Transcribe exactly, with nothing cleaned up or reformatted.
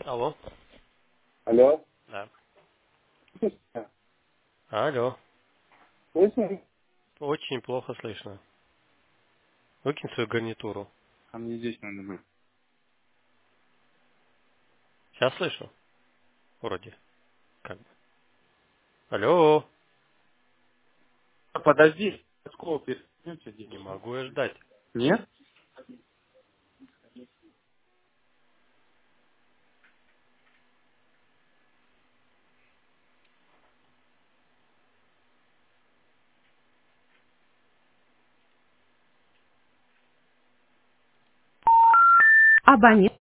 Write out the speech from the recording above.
Алло. Алло. Да. Алло. Слышно? Очень плохо слышно. Выкинь свою гарнитуру. А мне здесь надо быть. Сейчас слышу? Вроде. Как бы. Алло. Подожди. Школу перестанете Не делать? могу я ждать. Нет? Абонент